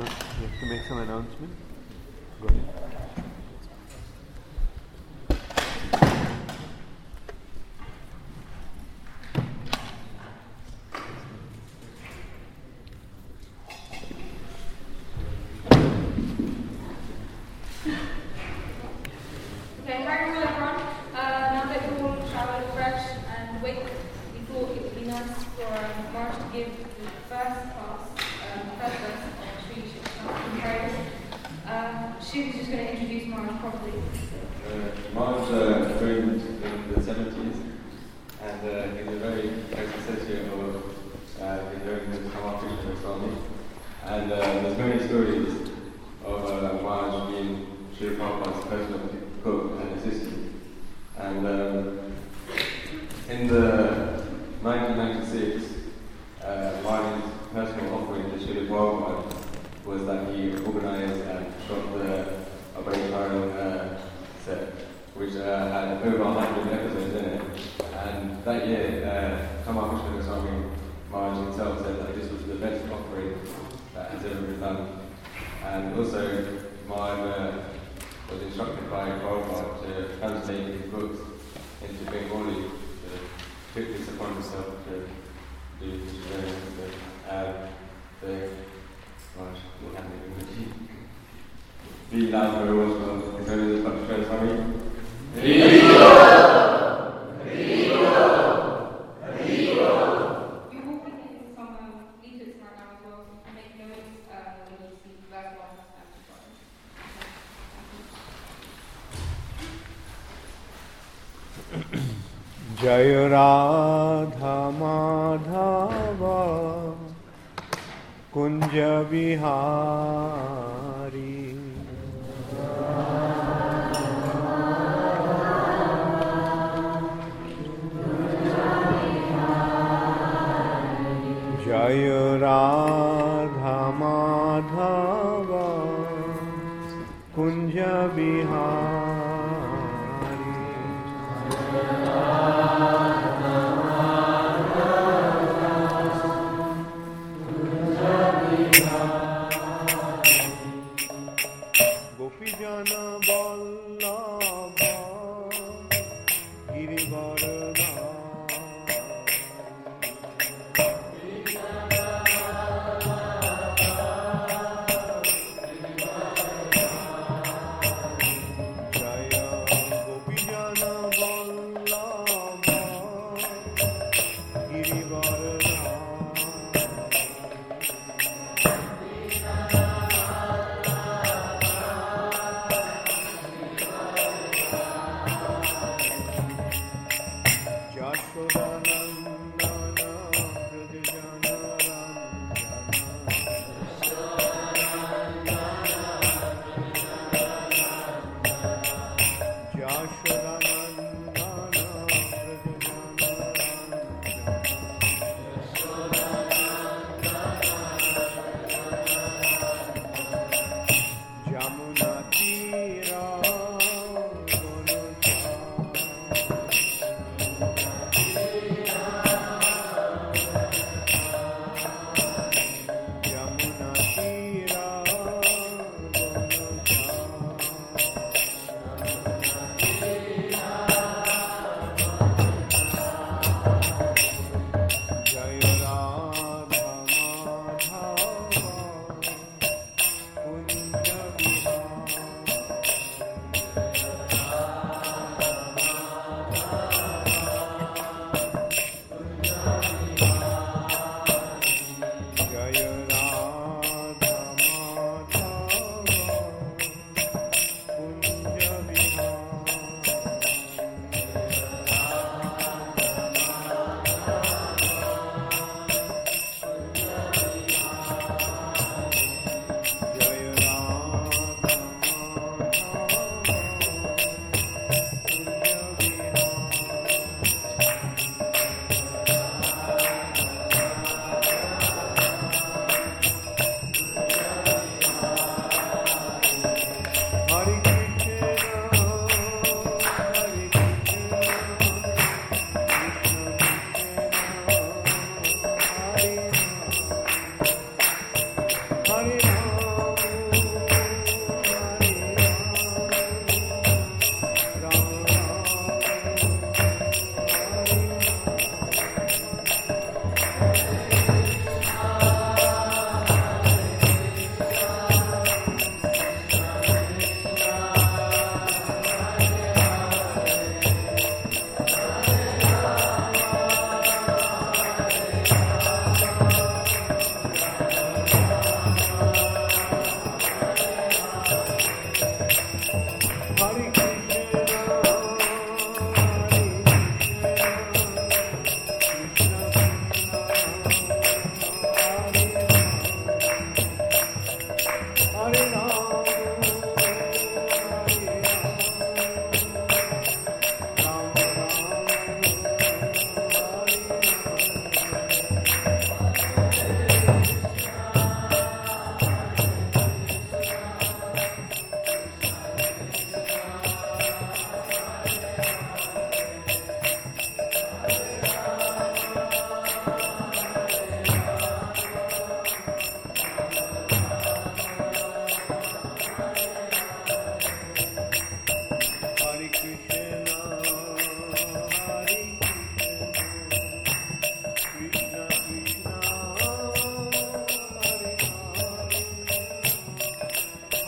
You have to make some announcement. Go ahead. Okay, hi everyone. Now that you all traveled fresh and awake, we thought it would be nice for Marge to give the first class, first lesson on Sri Shiksham prayers. She was just going to introduce Marge properly. Marge joined in the 70s, and he's a very close associate of the Kama Krishna Swami. And there's many stories of Marge being Sri Prabhupada's personal cook and assistant. And in the 1996, Marge's personal offering to Sri Prabhupada was that he organised and shot the Abhay set, which had over 100 episodes in it. And that year, Kama Krishna Goswami Maharaj himself said that this was the best offering that has ever been done. And also, Maharaj was instructed by Prabhupada to translate his books into Bengali to put this upon himself to do this journey. Maharaj will hand it over to you. Be loud for everyone for His Holiness Bhakti Sridhar Swami. Jaya Radha Madhava Kunja Bihari Jaya Radha Madhava Kunja Bihari Gopijana Vallabha Girivardhana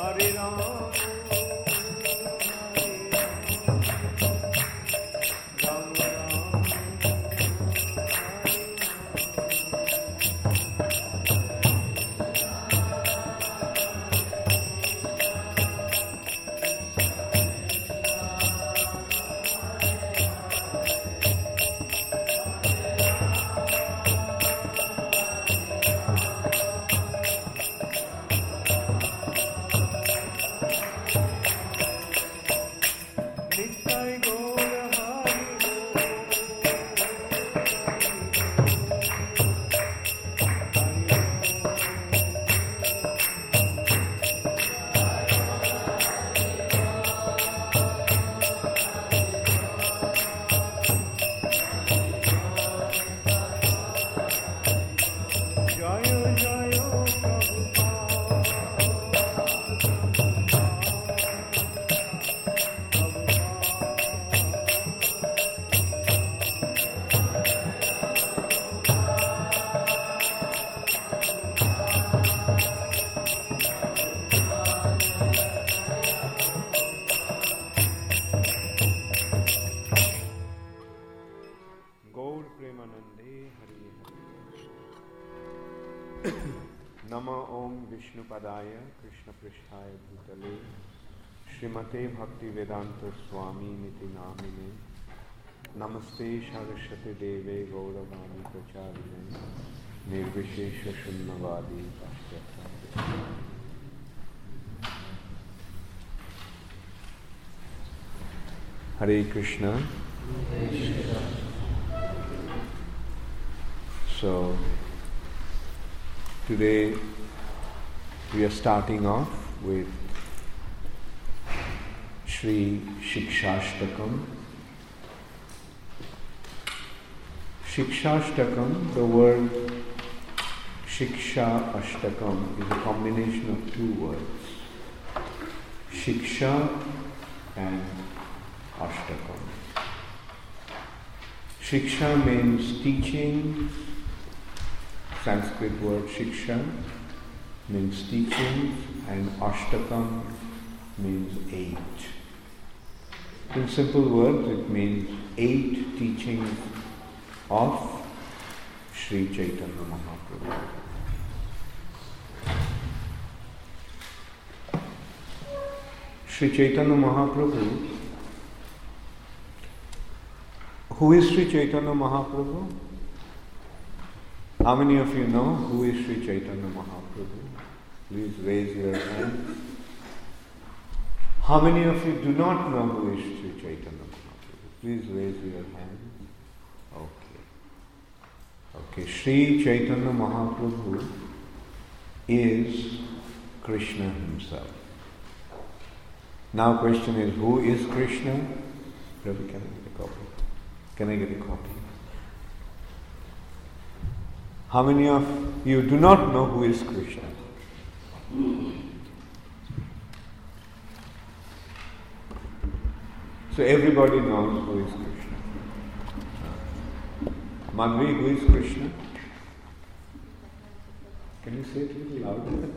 Hare Ram, Ram Ram, Nitai Gaura Jaya Jaya Gaur Premanande Hari Hari Nama Om Vishnu Padaya Krishna Prishtaya Bhutale Srimate Bhakti Vedanta Swami Niti Namine Namaste Saraswati Deve Gauravani Pracharine Nirvishesha Shunnavadi Paschata. Hare Krishna. So, today we are starting off with Shri Shikshashtakam. Shikshashtakam, the word Shiksha Ashtakam is a combination of two words, Shiksha and Ashtakam. Shiksha means teaching. Sanskrit word Shiksha means teaching, and Ashtakam means 8. In simple words, it means 8 teachings of Sri Chaitanya Mahaprabhu. Sri Chaitanya Mahaprabhu. Who is Sri Chaitanya Mahaprabhu? How many of you know who is Sri Chaitanya Mahaprabhu? Please raise your hand. How many of you do not know who is Sri Chaitanya Mahaprabhu? Please raise your hand. Okay, Sri Chaitanya Mahaprabhu is Krishna himself. Now question is, who is Krishna? Ravi, can I get a copy? Can I get a copy? How many of you do not know who is Krishna? So everybody knows who is Krishna. Madhvi, who is Krishna? Can you say it a little louder?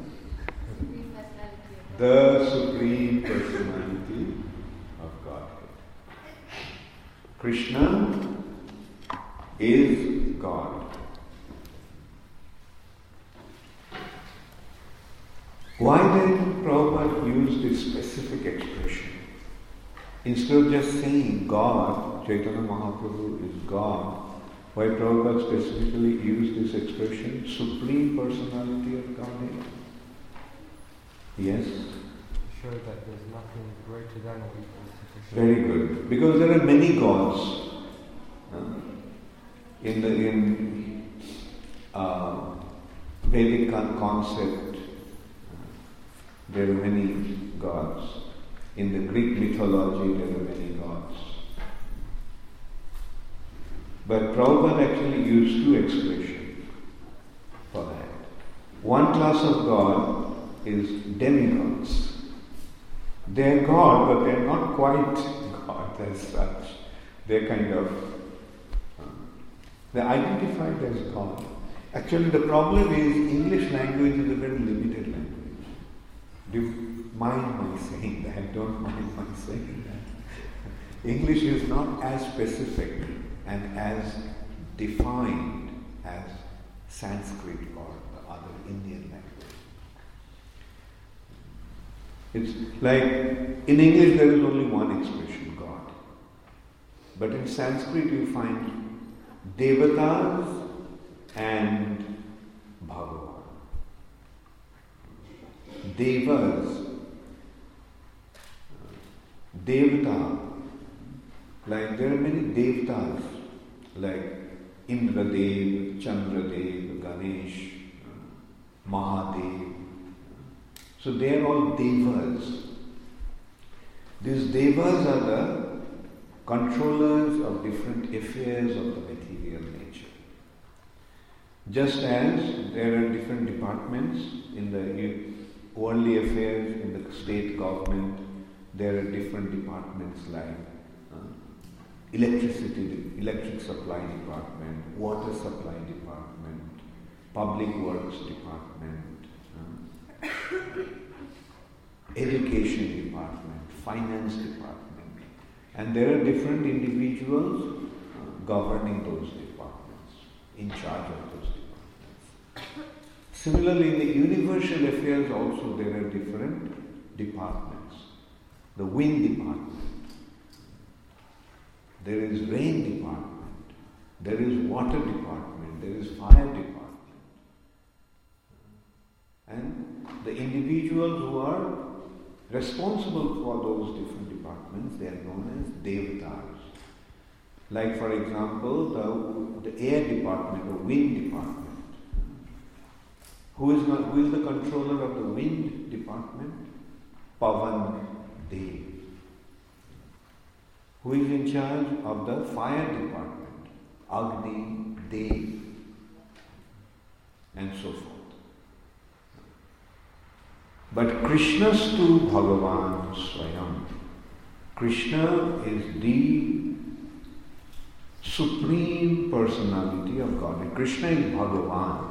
The Supreme Personality of Godhead. Krishna is God. Why then Prabhupada used this specific expression? Instead of just saying God, Chaitanya Mahaprabhu is God, why Prabhupada specifically used this expression, Supreme Personality of Godhead? Yes? Show that there's nothing greater than or equal to Krishna. Very good. Because there are many gods. In Vedic concept, there are many gods. In the Greek mythology, there are many gods. But Prabhupada actually used two expressions for that. One class of God is demigods. They are God, but they are not quite God as such. They're kind of, they're identified as God. Actually, the problem is English language is a very limited language. mind my saying that, don't mind my saying that. English is not as specific and as defined as Sanskrit or the other Indian language. It's like, in English there is only one expression, God. But in Sanskrit you find Devatas and Bhagavan. Devas, Devata, like there are many Devatas, like Indradev, Chandradev, Ganesh, Mahadev. So they are all Devas. These Devas are the controllers of different affairs of the material nature. Just as there are different departments in the worldly affairs, in the state government, there are different departments like electric supply department, water supply department, public works department, education department, finance department. And there are different individuals governing those departments, in charge of those departments. Similarly, in the universal affairs also there are different departments. The wind department, there is rain department, there is water department, there is fire department. And the individuals who are responsible for those different departments, they are known as Devatas. Like for example, the air department or wind department. Who is the controller of the wind department? Pavan Dev. Who is in charge of the fire department? Agni Dev. And so forth. But Krishnastu Bhagavan Swayam. Krishna is the supreme personality of God. And Krishna is Bhagavan.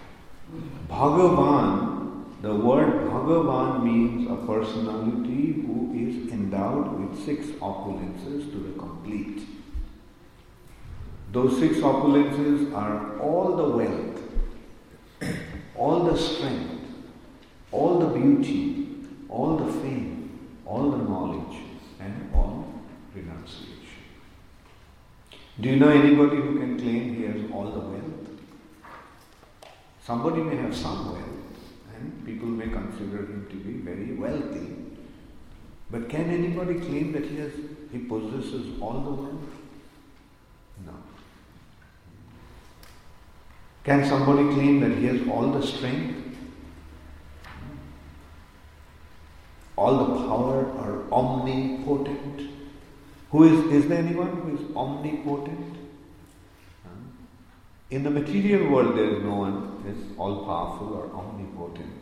Bhagavan, the word Bhagavan means a personality who is endowed with 6 opulences to the complete. Those 6 opulences are all the wealth, all the strength, all the beauty, all the fame, all the knowledge, and all renunciation. Do you know anybody who can claim he has all the wealth? Somebody may have some wealth, and people may consider him to be very wealthy. But can anybody claim that he possesses all the wealth? No. Can somebody claim that he has all the strength? All the power or omnipotent? Is there anyone who is omnipotent? In the material world there is no one who is all powerful or omnipotent.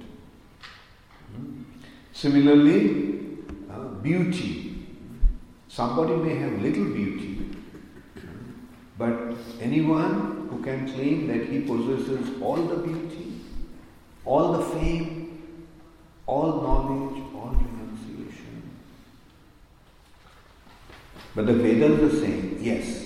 Similarly, beauty. Somebody may have little beauty, but anyone who can claim that he possesses all the beauty, all the fame, all knowledge, all renunciation. But the Vedas are saying, yes,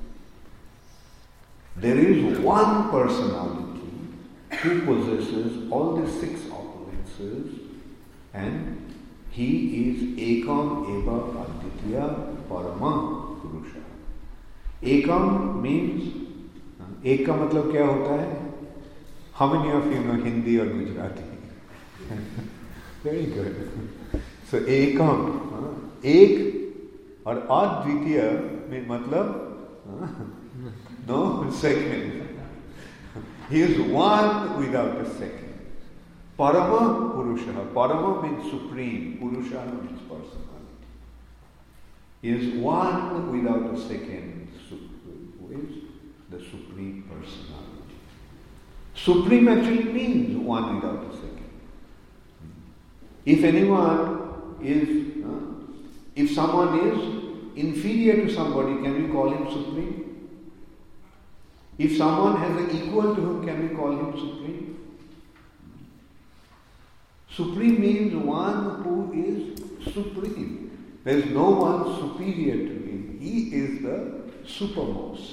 there is one personality who possesses all the 6 opulences, and he is Ekam Eva Aditya Parama Purusha. Ekam means, एक का मतलब क्या होता है? How many of you know Hindi or Gujarati? Very good. So Ekam, एक और Advitiya में मतलब no second. He is one without a second. Parama Purusha. Parama means supreme. Purusha means personality. He is one without a second. Who is the supreme personality? Supreme actually means one without a second. If anyone is, if someone is inferior to somebody, can we call him supreme? If someone has an equal to him, can we call him supreme? Supreme means one who is supreme. There is no one superior to him. He is the supermost.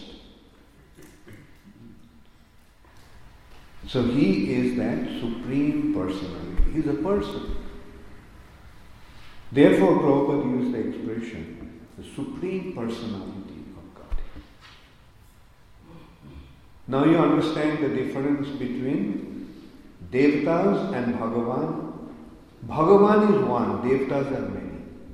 So he is that supreme personality. He is a person. Therefore, Prabhupada used the expression, the supreme personality of God. Now you understand the difference between Devatas and Bhagavan. Bhagavan is one, Devatas are many.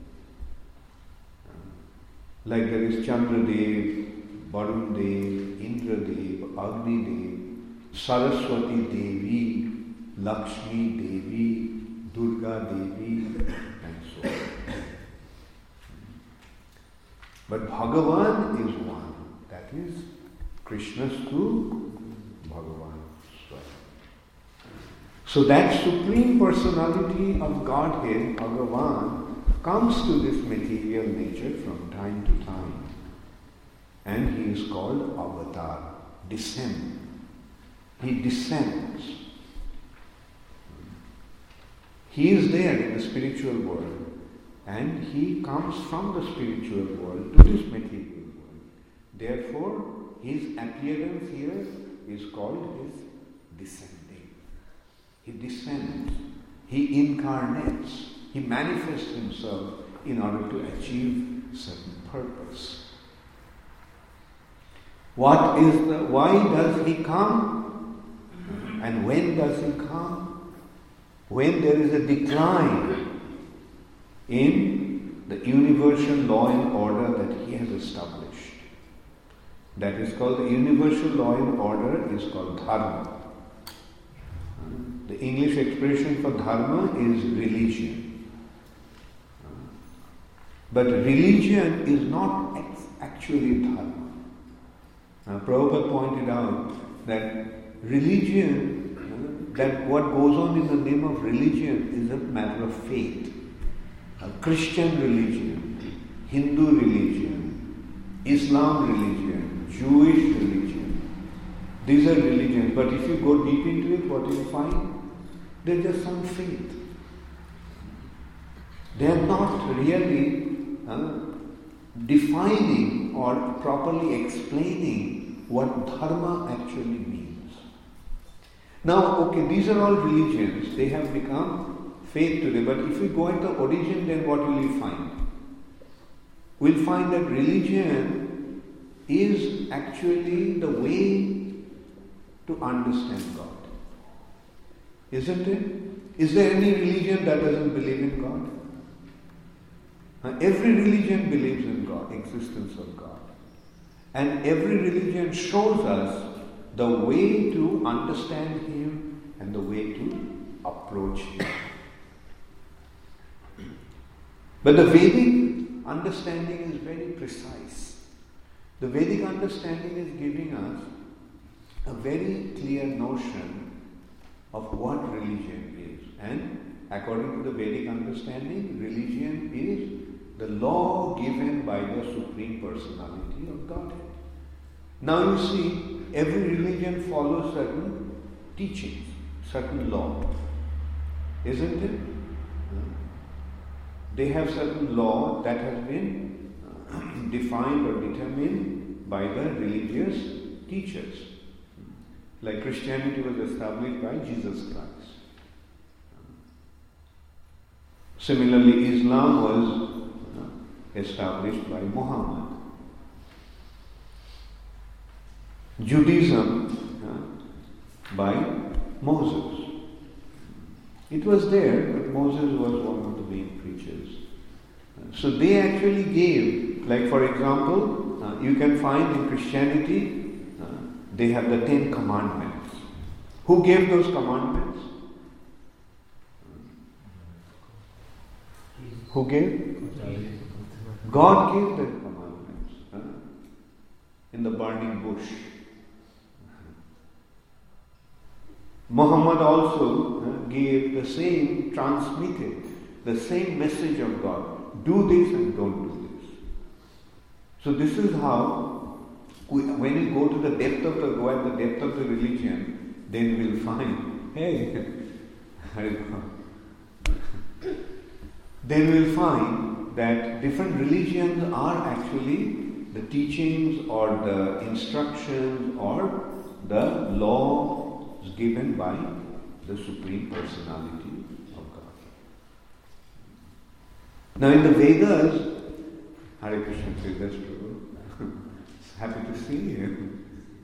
Like there is Chandradev, Varun Dev, Indradev, Agni Dev, Saraswati Devi, Lakshmi Devi, Durga Devi, and so on. But Bhagavan is one. That is Krishnastu Bhagavan Swayam. So that supreme personality of Godhead, Bhagavan, comes to this material nature from time to time. And he is called Avatar, descend. He descends. He is there in the spiritual world, and he comes from the spiritual world to this material world. Therefore, his appearance here is called his descending. He descends. He incarnates. He manifests himself in order to achieve certain purpose. Why does he come? And when does he come? When there is a decline in the universal law and order that he has established. That is called, the universal law and order is called dharma. The English expression for dharma is religion. But religion is not actually dharma. Now, Prabhupada pointed out that religion, that what goes on in the name of religion is a matter of faith. A Christian religion, Hindu religion, Islam religion, Jewish religion. These are religions, but if you go deep into it, what do you find? They're just some faith. They are not really defining or properly explaining what dharma actually means. Now, okay, these are all religions. They have become faith today. But if we go at the origin, then what will we find? We'll find that religion is actually the way to understand God. Isn't it? Is there any religion that doesn't believe in God? Every religion believes in God, existence of God. And every religion shows us the way to understand Him and the way to approach Him. But the Vedic understanding is very precise. The Vedic understanding is giving us a very clear notion of what religion is. And according to the Vedic understanding, religion is the law given by the Supreme Personality of Godhead. Now you see, every religion follows certain teachings, certain law. Isn't it? They have certain law that has been defined or determined by the religious teachers. Like Christianity was established by Jesus Christ. Similarly, Islam was established by Muhammad. Judaism by Moses. It was there, but Moses was one of the main preachers. So they actually gave, like for example, you can find in Christianity, they have the 10 Commandments. Who gave those commandments? Who gave? God gave the commandments in the burning bush. Muhammad also gave the same, transmitted the same message of God. Do this and don't do this. So this is how, when you go at the depth of the religion, then we'll find, hey, then we'll find that different religions are actually the teachings or the instructions or the laws given by the Supreme Personality of God. Now in the Vedas, Hare Krishna Vedas Prabhu, happy to see you.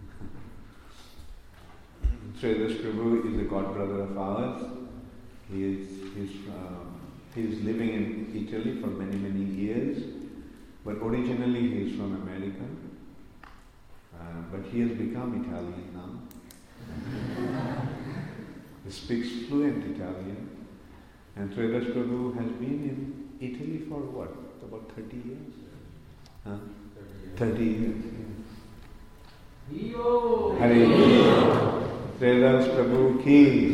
Sridhar Prabhu is a god brother of ours. He is living in Italy for many, many years, but originally he is from America. But he has become Italian now. He speaks fluent Italian. And Sridhar Prabhu has been in Italy for what? About 30 years? 30 years. Hare Sridhar Prabhu ki.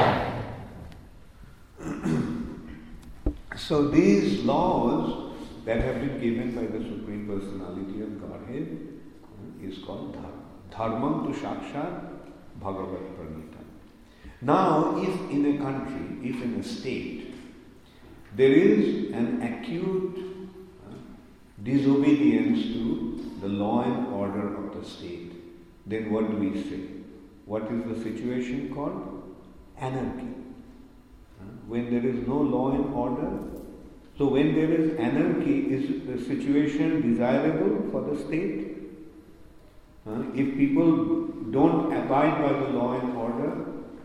So these laws that have been given by the Supreme Personality of Godhead is called Dharma. Dharmam tu Shakshat Bhagavat Pranita. Now, if in a country, if in a state, there is an acute disobedience to the law and order of the state, then what do we say? What is the situation called? Anarchy. When there is no law and order, so when there is anarchy, is the situation desirable for the state? If people don't abide by the law and order,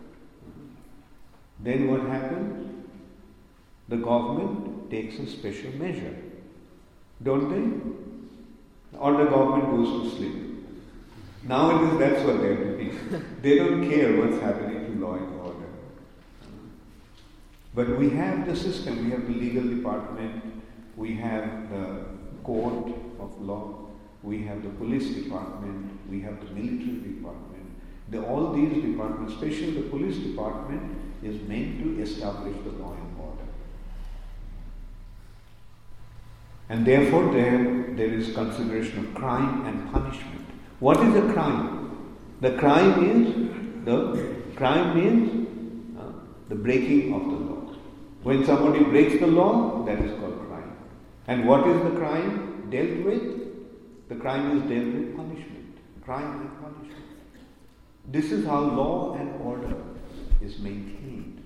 then what happens? The government takes a special measure, don't they? Or the government goes to sleep. Nowadays that's what they are doing. They don't care what's happening to law and order. But we have the system, we have the legal department, we have the court of law, we have the police department, we have the military department. All these departments, especially the police department, is meant to establish the law and order. And therefore there is consideration of crime and punishment. What is a crime? The crime means the breaking of the law. When somebody breaks the law, that is called crime. And what is the crime dealt with? The crime is dealt with punishment. Crime and punishment. This is how law and order is maintained.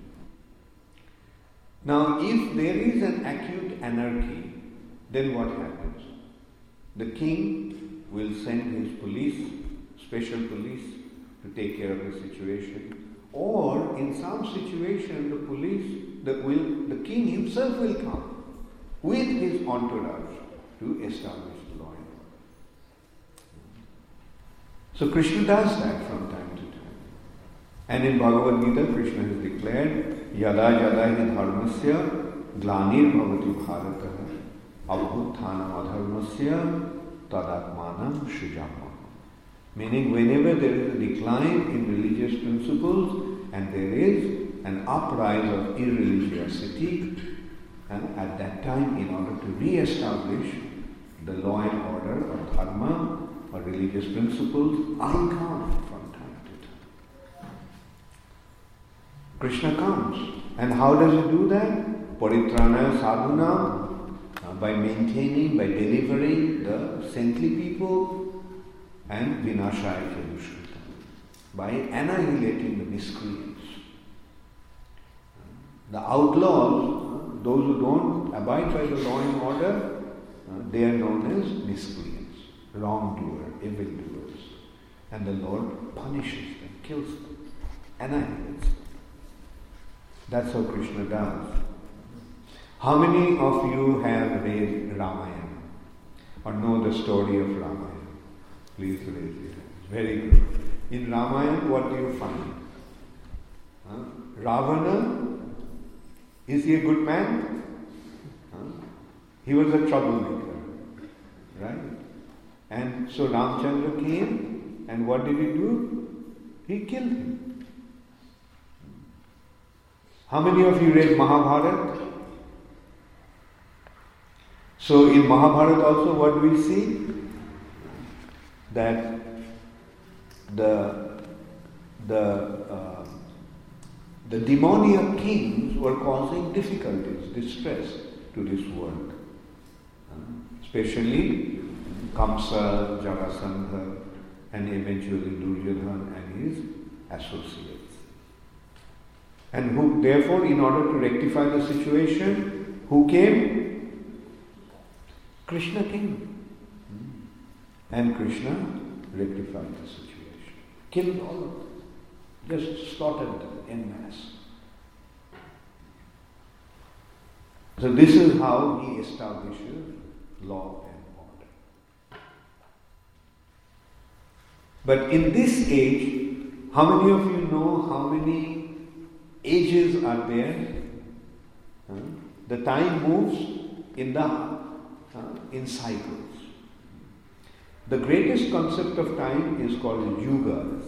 Now, if there is an acute anarchy, then what happens? The king will send his police, special police, to take care of the situation. Or in some situation, the king himself will come with his entourage to establish the law and order. So Krishna does that from time to time. And in Bhagavad Gita, Krishna has declared, Yada yada hi dharmasya glanir bhavati bharata abhutthana adharmasya tadatmanam shrujama. Meaning, whenever there is a decline in religious principles and there is an uprise of irreligiosity, and at that time, in order to re-establish the law and order of dharma or religious principles, I come from time to time. Krishna comes. And how does he do that? Paritranaya sadhuna, by maintaining, by delivering the saintly people, and vinashaya dushkrita, by annihilating the miscreants. The outlaws, those who don't abide by the law and order, they are known as miscreants, wrongdoers, evildoers. And the Lord punishes them, kills them, annihilates them. That's how Krishna does. How many of you have read Ramayana or know the story of Ramayana? Please raise your hands. Very good. In Ramayana, what do you find? Ravana, is he a good man? He was a troublemaker, right? And so Ramchandra came, and what did he do? He killed him. How many of you read Mahabharata? So in Mahabharata also what do we see? That the demoniac kings were causing difficulties, distress. to this world. Especially Kamsa, Jarasandha, and eventually Duryodhana and his associates. And who, therefore, in order to rectify the situation, who came? Krishna came. And Krishna rectified the situation. Killed all of them. Just slaughtered them en masse. So this is how he establishes law and order. But in this age, how many of you know how many ages are there? The time moves in cycles. The greatest concept of time is called yugas.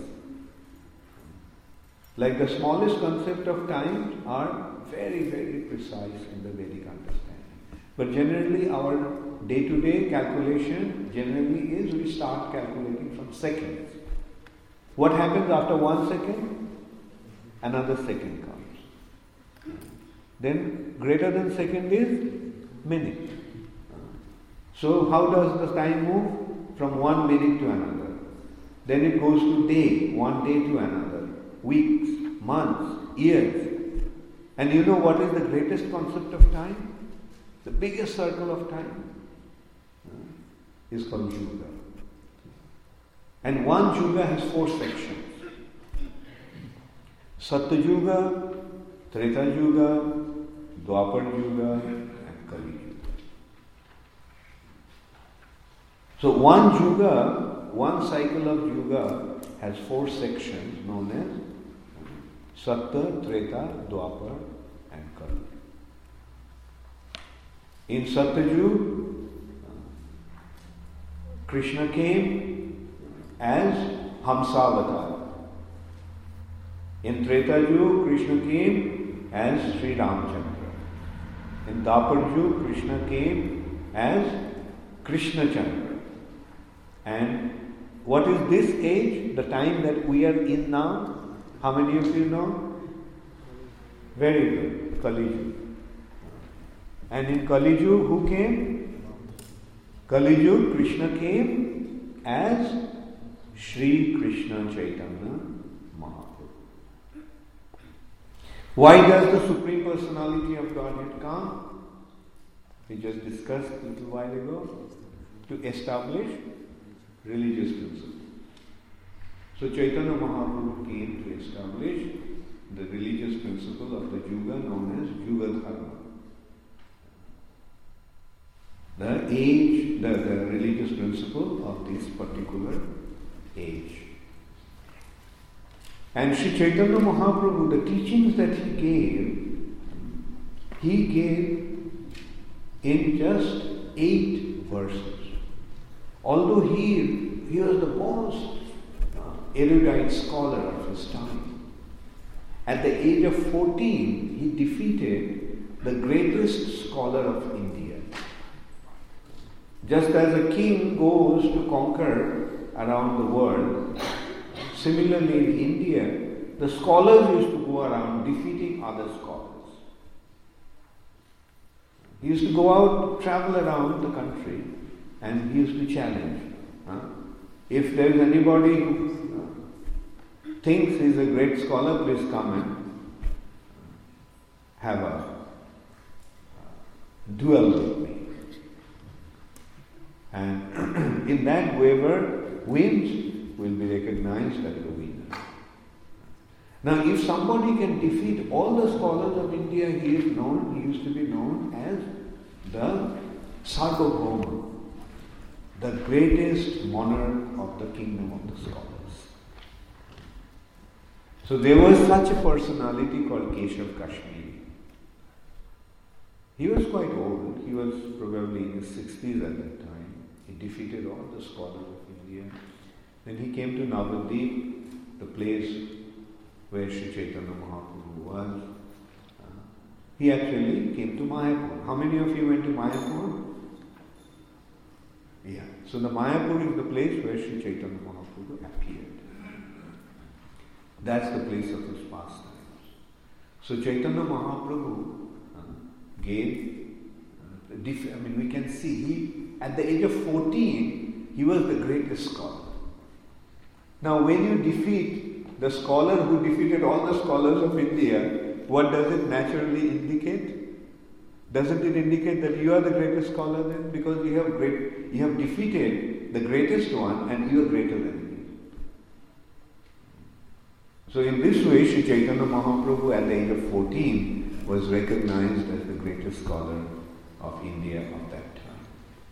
Like the smallest concept of time are very, very precise in the Vedic understanding. But generally our day-to-day calculation generally is we start calculating from seconds. What happens after 1 second? Another second comes. Then greater than second is minute. So how does the time move? From 1 minute to another. Then it goes to day, 1 day to another. Weeks, months, years. And you know what is the greatest concept of time? The biggest circle of time is called Yuga. And one Yuga has 4 sections. Satya Yuga, Treta Yuga, Dwapar Yuga, and Kali Yuga. So one Yuga, one cycle of Yuga has 4 sections known as Satya, Treta, Dwapar, and Kali. In Satyayuga, Krishna came as Hamsavatar. In Treta Yuga, Krishna came as Sri Ramchandra. In Dwapar Yuga, Krishna came as Krishna Chandra. And what is this age, the time that we are in now? How many of you know? Very good, Kali Yuga. And in Kali Yuga, who came? Kali Yuga, Krishna came as Sri Krishna Chaitanya Mahaprabhu. Why does the Supreme Personality of Godhead come? We just discussed a little while ago. To establish religious principles. So Chaitanya Mahaprabhu came to establish the religious principle of the Yuga known as Yuga Dharma. The age, the religious principle of this particular age. And Sri Chaitanya Mahaprabhu, the teachings that he gave in just 8 verses. Although he was the most erudite scholar of his time. At the age of 14, he defeated the greatest scholar of India. Just as a king goes to conquer around the world, similarly in India, the scholars used to go around defeating other scholars. He used to go out, travel around the country, and he used to challenge. If there is anybody who thinks he is a great scholar, please come and have a duel with me. And in that whoever wins will be recognized as the winner. Now if somebody can defeat all the scholars of India, he used to be known as the Sarvabhauma, the greatest monarch of the kingdom of the scholars. So there was such a personality called Keshav Kashmiri. He was quite old. He was probably in his 60s at that time. He defeated all the scholars of India. Then he came to Navadvip, the place where Sri Chaitanya Mahaprabhu was. He actually came to Mayapur. How many of you went to Mayapur? Yeah. So the Mayapur is the place where Sri Chaitanya Mahaprabhu appeared. That's the place of his pastimes. So Chaitanya Mahaprabhu gave we can see, at the age of 14, he was the greatest scholar. Now, when you defeat the scholar who defeated all the scholars of India, what does it naturally indicate? Doesn't it indicate that you are the greatest scholar then? Because you have defeated the greatest one and you are greater than him. So in this way, Sri Chaitanya Mahaprabhu at the age of 14 was recognized as the greatest scholar of India of that time.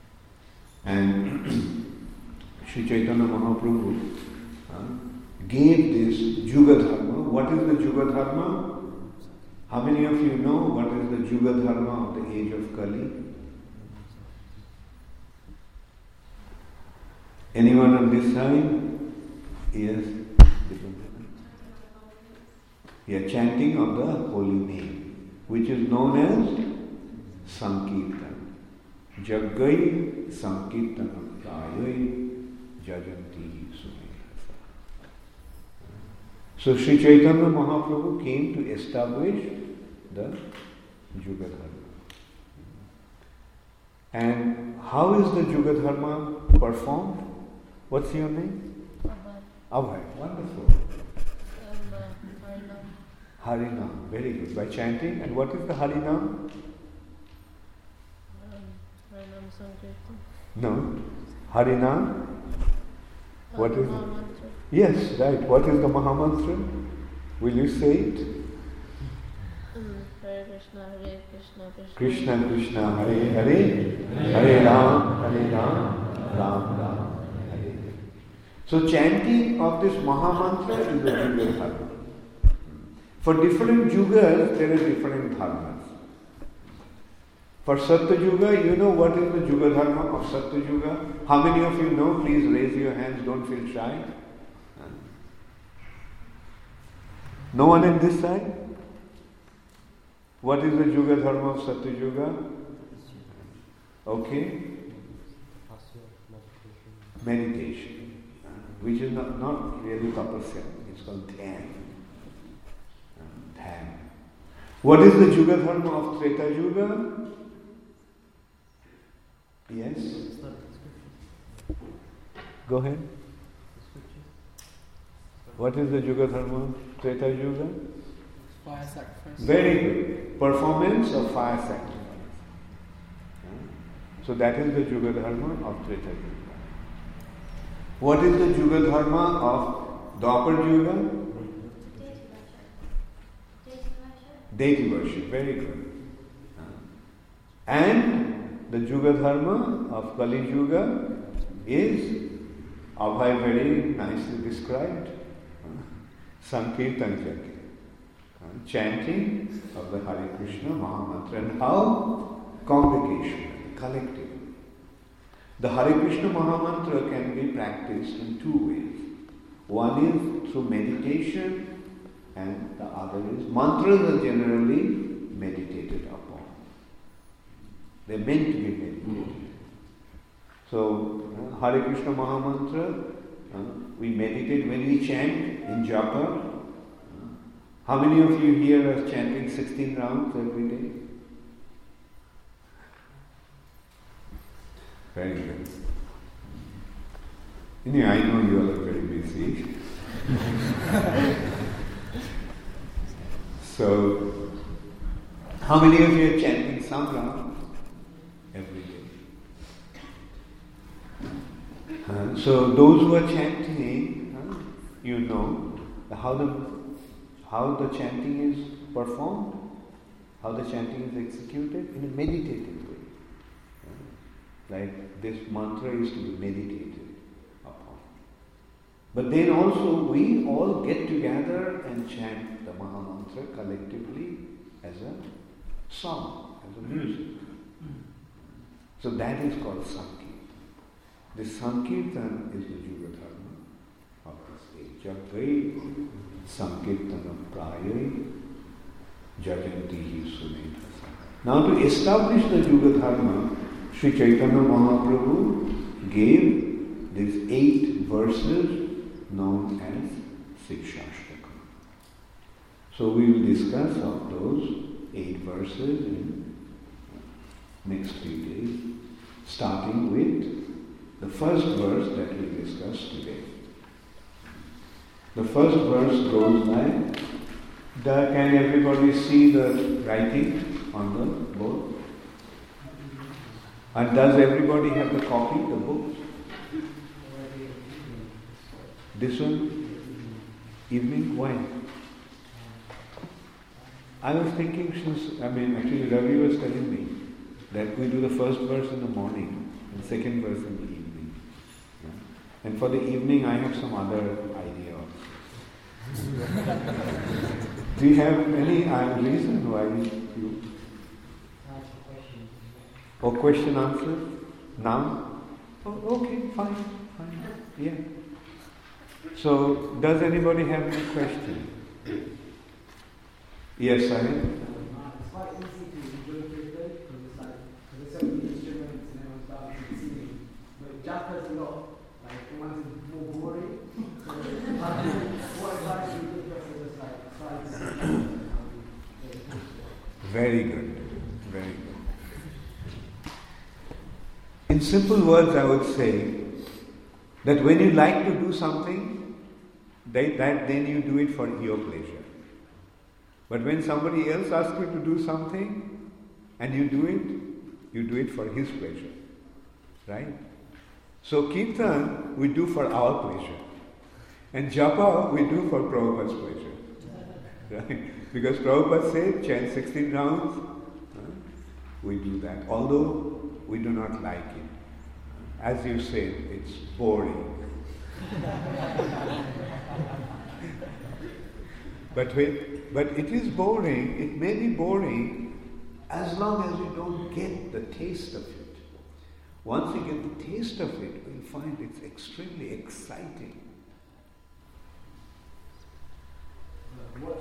And Sri Chaitanya Mahaprabhu gave this Juga Dharma. What is the Juga Dharma? How many of you know what is the Juga Dharma of the age of Kali? Anyone on this side? Yes. Yeah, chanting of the holy name, which is known as Sankirtan. Jagai Sankirtanam Dayai Jajanti Sumedhasa. So Sri Chaitanya Mahaprabhu came to establish the Juga Dharma. And how is the Juga Dharma performed? What's your name? Abhay. Wonderful. Harinam. Very good. By chanting. And what is the Harinam? Harinam Sankirtan. No. Harinam? What is it? Yes, right. What is the Mahamantra? Will you say it? Hare Krishna, Hare Krishna, Krishna Krishna, Hare Hare, Hare Ram, Ram Ram, Hare Hare. So chanting of this Mahamantra is the Juga Dharma. For different Yugas, there are different dharmas. For Satya Yuga, you know what is the Juga Dharma of Satya Yuga? How many of you know? Please raise your hands, don't feel shy. No one in this side? What is the Juga Dharma of Satya Yuga? Okay. Meditation. Which is not really tapasya, it's called dhyan. What is the Juga Dharma of Treta Yuga? Yes? Go ahead. What is the Juga Dharma of Treta Yuga? Fire sacrifice. Very good. Performance of fire sacrifice. So that is the Juga Dharma of Treta Yuga. What is the Juga Dharma of Dwapar Yuga? Deity worship. Very good. And the Juga Dharma of Kali Yuga is Abhay very nicely described. Sankirtan Jagya. Chanting of the Hare Krishna Mahamantra. And how? Congregation, collective. The Hare Krishna Mahamantra can be practiced in two ways. One is through meditation, and the other is mantras are generally meditated upon. They're meant to be meditated. So, Hare Krishna Mahamantra, we meditate when we chant in japa. How many of you here are chanting 16 rounds every day? Very good. I know you all are very busy. So, how many of you are chanting some rounds every day? So, those who are chanting, you know how the chanting is performed, how the chanting is executed in a meditative way. Like this mantra is to be meditated upon. But then also we all get together and chant the Mahamantra collectively as a song, as a music. So that is called Sankirtan. This Sankirtan is the Juga Dharma of this age. Jagai Sankirtanam Prayai Jajantihi Sumedhasa. Now to establish the Juga Dharma, Sri Chaitanya Mahaprabhu gave these 8 verses known as Sikshashtaka. So we will discuss of those 8 verses in next few days, starting with the first verse that we discussed today. The first verse goes like, can everybody see the writing on the board? And does everybody have the copy, the book? This one? Evening? Why? I was thinking actually Ravi was telling me that we do the first verse in the morning and second verse in the evening. Yeah? And for the evening I have some other idea also. Do you have any reason why you... Or question answer? Now? Oh, okay, fine. Yeah. So, does anybody have any question? Yes, Sahib? It's quite easy to do it because it's like, there's so many instruments and everyone's dancing and singing. But Japa's a lot, everyone's more boring. So, what advice do you give us to just try to sing? Very good. Very good. In simple words, I would say that when you like to do something, then you do it for your pleasure. But when somebody else asks you to do something and you do it for his pleasure. Right? So Kirtan we do for our pleasure. And Japa we do for Prabhupada's pleasure. Right? Because Prabhupada said, chant 16 rounds, we do that. Although we do not like it. As you said, it's boring. But it is boring, it may be boring as long as you don't get the taste of it. Once you get the taste of it, you'll find it's extremely exciting. What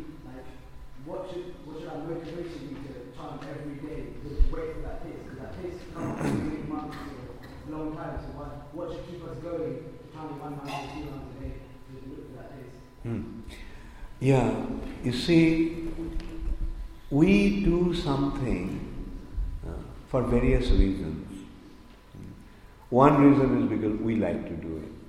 should our motivation be to chant every day? Just wait for that taste, because that taste comes every month or a long time. So what should keep us going to chant 1 month or 2 months a day to look for that taste? Yeah, you see, we do something for various reasons. One reason is because we like to do it.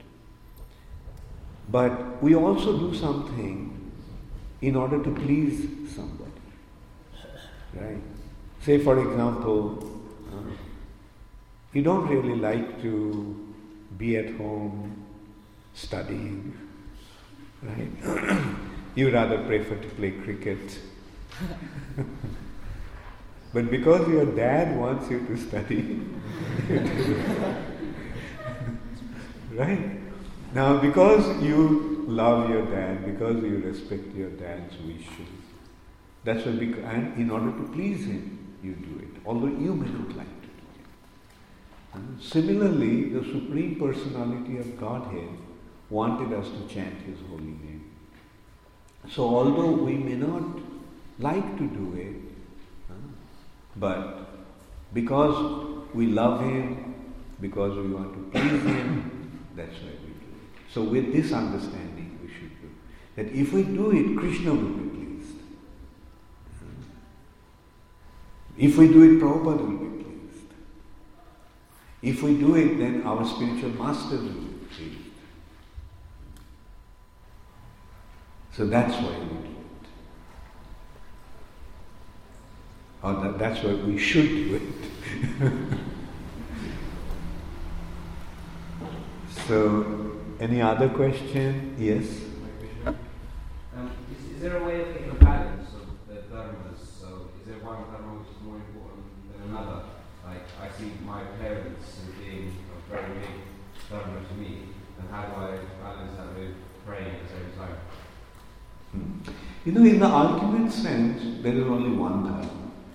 But we also do something in order to please somebody. Right? Say for example, you don't really like to be at home studying, right? You rather prefer to play cricket. But because your dad wants you to study, right? Now because you love your dad, because you respect your dad's wishes, that's why, and in order to please him, you do it, although you may not like to do it. And similarly, the Supreme Personality of Godhead wanted us to chant His holy name. So although we may not like to do it, but because we love Him, because we want to please Him, that's why we do it. So with this understanding we should do. That if we do it, Krishna will be pleased. If we do it, Prabhupada will be pleased. If we do it, then our spiritual masters will be pleased. So that's why we do it. Or that's why we should do it. So, any other question? Yes? Is there a way of getting a balance of the dharmas? So, is there one dharma which is more important than another? Like, I see my parents as being a very big dharma to me, and how do I balance that with praying at the same time? You know, in the ultimate sense, there is only one dharma.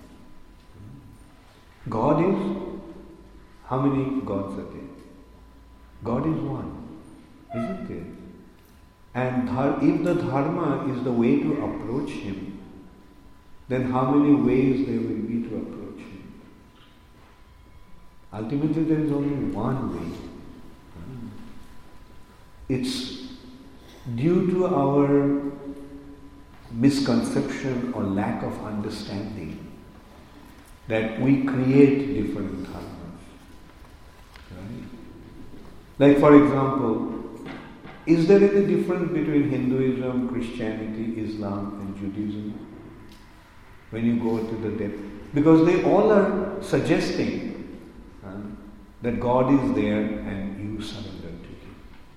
God is, how many gods are there? God is one, isn't it? And if the dharma is the way to approach Him, then how many ways there will be to approach Him? Ultimately, there is only one way. It's due to our misconception or lack of understanding that we create different dharmas. Right? Like for example, is there any difference between Hinduism, Christianity, Islam and Judaism? When you go to the depth? Because they all are suggesting that God is there and you surrender to Him.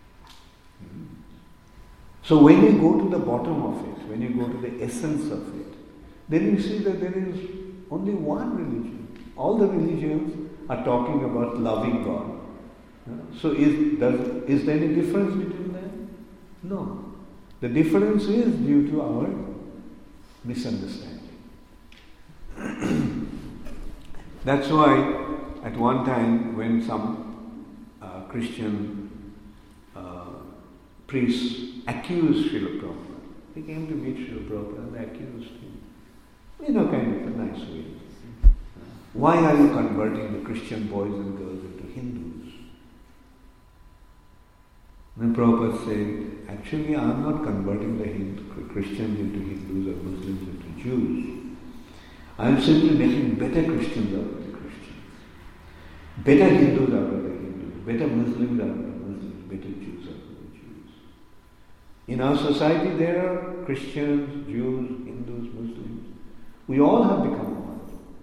So when you go to the bottom of it, when you go to the essence of it, then you see that there is only one religion. All the religions are talking about loving God. So is there any difference between them? No. The difference is due to our misunderstanding. That's why at one time when some Christian priests accused Srila Prabhupada, they came to meet Srila Prabhupada and they accused him, kind of a nice way. Why are you converting the Christian boys and girls into Hindus? Then Prabhupada said, actually I am not converting the Christians into Hindus or Muslims into Jews. I am simply making better Christians out of the Christians, better Hindus out of the Hindus, better Muslims out of the Muslims, better Jews out of the Jews. In our society there are Christians, Jews, Hindus, Muslims. We all have become one.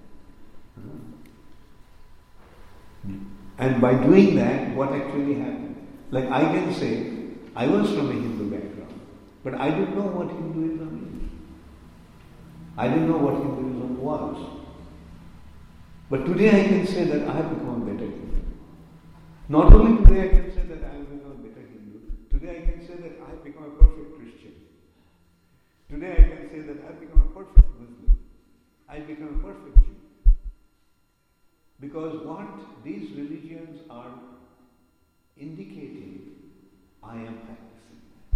And by doing that, what actually happened? Like I can say, I was from a Hindu background, but I didn't know what Hinduism is. I didn't know what Hinduism was. But today I can say that I have become a better Hindu. Not only today I can say that I have become a better Hindu, today I can say that I have become a perfect Christian. Today I can say that I have become a perfect Muslim. I have become a perfect Jew. Because what these religions are indicating, I am practicing that.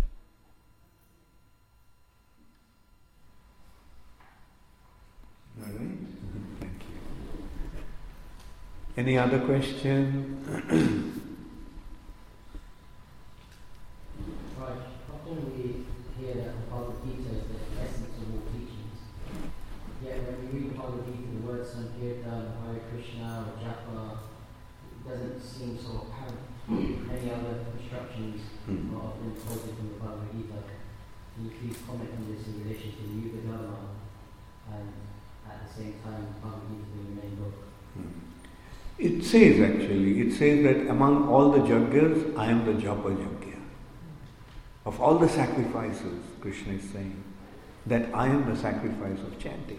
All right? Thank you. Any other question? Right. Often we hear that the Bhagavad Gita is the essence of all teachings. Yet when we read the Bhagavad Gita, the words Sankirtan, Hare Krishna, or Japa, it doesn't seem so apparent. Many other instructions are often quoted from the Bhagavad Gita. Can you please comment on this in relation to the Yuga Dharma and at the same time Bhagavad Gita being the main book? It says that among all the yajnas, I am the Japa Yajna. Of all the sacrifices, Krishna is saying that I am the sacrifice of chanting.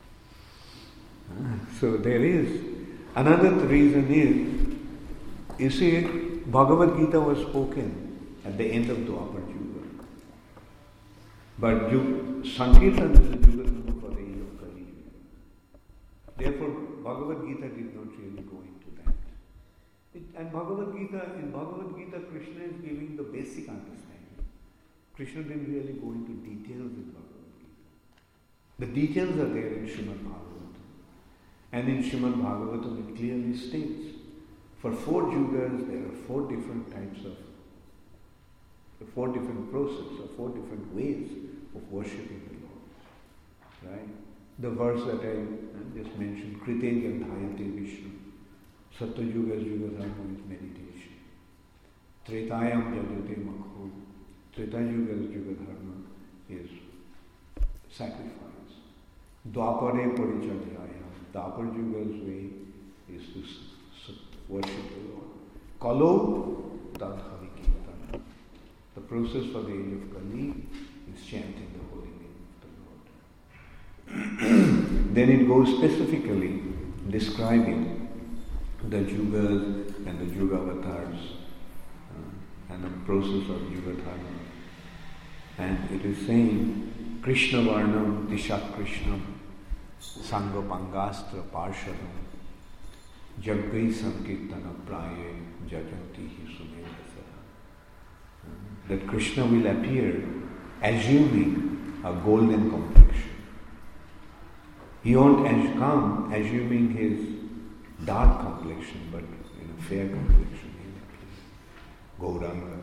So there is. Another reason is, you see, Bhagavad Gita was spoken at the end of Dwapar Yuga. But Sankirtan is the Yuga for the age of Kali Yuga. Therefore, Bhagavad Gita did not really go into that. In Bhagavad Gita, Krishna is giving the basic understanding. Krishna didn't really go into details in Bhagavad Gita. The details are there in Srimad Bhagavatam. And in Srimad Bhagavatam it clearly states, for 4 yugas there are 4 different types of, 4 different processes, or 4 different ways of worshipping the Lord. Right? The verse that I just mentioned, Krite Gandhayate Vishnu. Satya Yuga's Yuga Dharma is meditation. Tretayam Jajate Makho. Treta Yuga's Yuga Dharma is sacrifice. Dwapare Parichadhyaya. Dwapar Yuga's way is to worship the Lord. Kalo Dadhavi Kirtana. The process for the age of Kali is chanting the holy name of the Lord. Then it goes specifically describing the yugas and the yuga avatars and the process of yuga dharma. And it is saying, Krishna Varnam Dishat Krishnam Sangha Pangastra Parshadam Jaggai Sankirtana Praye Jajanti Hi Sumedasara. That Krishna will appear assuming a golden complexion. He won't come assuming his dark complexion, but in a fair complexion. Gauranga.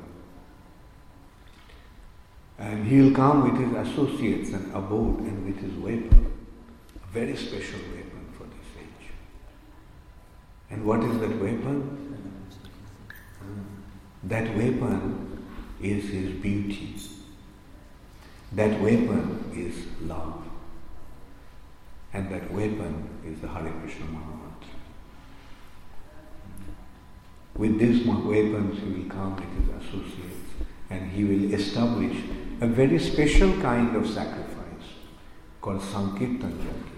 And he will come with his associates and abode and with his weapon, a very special weapon for this age. And what is that weapon? That weapon is his beauty. That weapon is love. And that weapon is the Hare Krishna Mahamantra. With these weapons he will come with his associates and he will establish a very special kind of sacrifice called Sankirtan Yajna.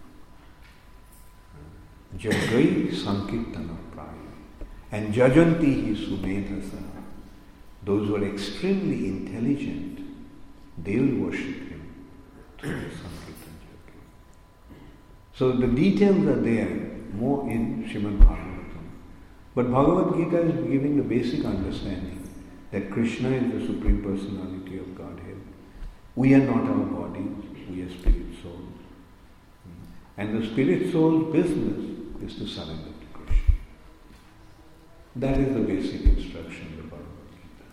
Jagai Sankirtana Praya. And Jajanti hi Sumedhasa. Those who are extremely intelligent, they will worship him through the Sankirtan Yajna. So the details are there more in Srimad Bhagavatam. But Bhagavad Gita is giving the basic understanding that Krishna is the Supreme Personality of Godhead. We are not our bodies, we are spirit souls. And the spirit soul's business is to surrender to Krishna. That is the basic instruction of the Bhagavad Gita.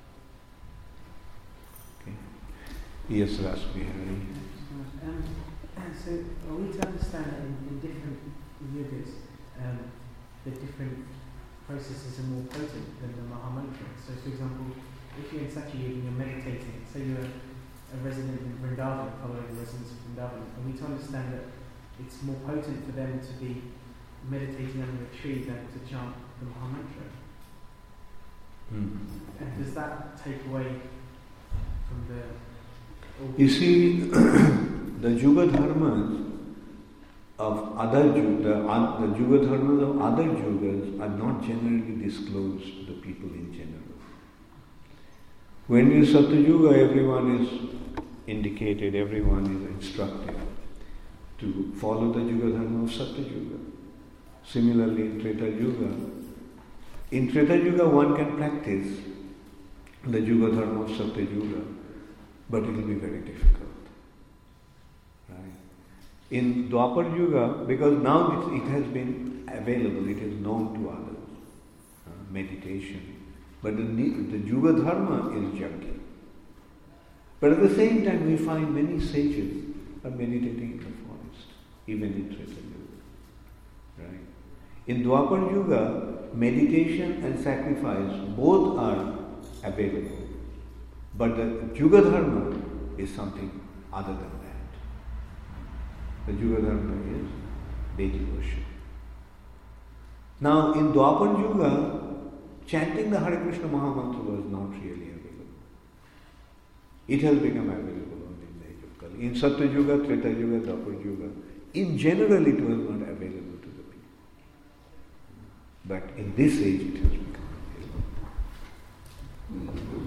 Okay? Yes, Rasbihari. So are we to understand that in different yugas, the different processes are more potent than the Mahamantra? So for example, if you're in such a yuga and you're meditating, say you're a resident in Vrindavan, following the residents of Vrindavan, are we to understand that it's more potent for them to be meditating under a tree than to chant the Mahamantra? And does that take away from the... You see, the Juga Dharmas of other the Juga Dharmas of other Yugas are not generally disclosed to the people in general. When in Satyuga, everyone is indicated, everyone is instructed to follow the Yuga Dharma of Satyuga. Similarly, in Treta Yuga, one can practice the Yuga Dharma of Satyuga, but it will be very difficult. Right? In Dwapar Yuga, because now it has been available, it is known to others, meditation. But the Yuga Dharma is Jagya. But at the same time, we find many sages are meditating in the forest, even in Treta Yuga. Right? In Dwapar Yuga, meditation and sacrifice both are available. But the Yuga Dharma is something other than that. The Yuga Dharma is deity worship. Now, in Dwapar Yuga, chanting the Hare Krishna Mahamantra was not really available. It has become available only in the age of Kali. In Satya Yuga, Treta Yuga, Dwapar Yuga, in general it was not available to the people. But in this age it has become available.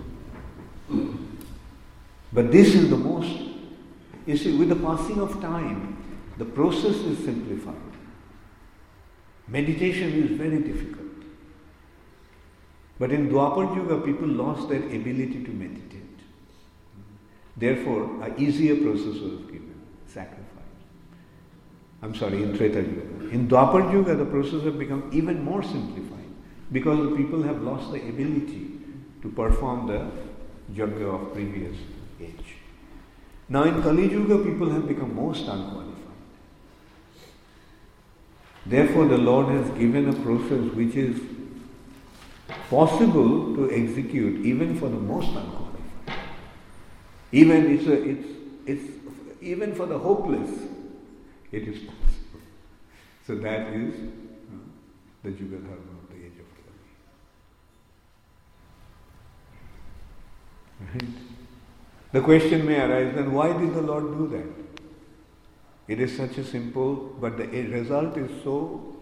But this is the most, you see, with the passing of time, the process is simplified. Meditation is very difficult. But in Dwapar Yuga, people lost their ability to meditate. Therefore, an easier process was given, sacrifice. In Treta Yuga. In Dwapar Yuga, the process has become even more simplified because the people have lost the ability to perform the Yajna of previous age. Now in Kali Yuga, people have become most unqualified. Therefore, the Lord has given a process which is possible to execute even for the most unqualified. Even for the hopeless, it is possible. So that is the Yuga Dharma of the age of Kali. Right? The question may arise, then why did the Lord do that? It is such a simple, but the result is so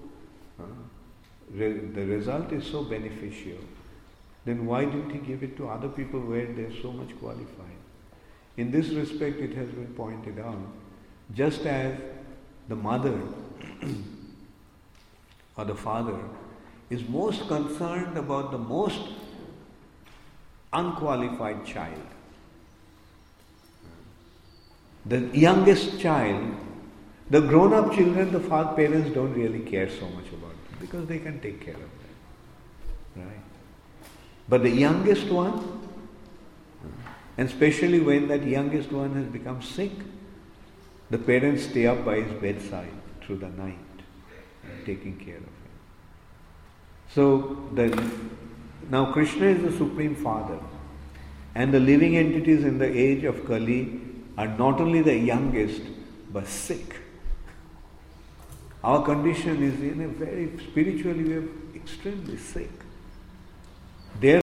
beneficial. Then why didn't he give it to other people where they are so much qualified? In this respect, it has been pointed out, just as the mother or the father is most concerned about the most unqualified child. The youngest child, the grown-up children, the parents don't really care so much about them because they can take care of them. Right? But the youngest one, and especially when that youngest one has become sick, the parents stay up by his bedside through the night, taking care of him. So now Krishna is the Supreme Father, and the living entities in the age of Kali are not only the youngest but sick. Our condition is spiritually we are extremely sick. Their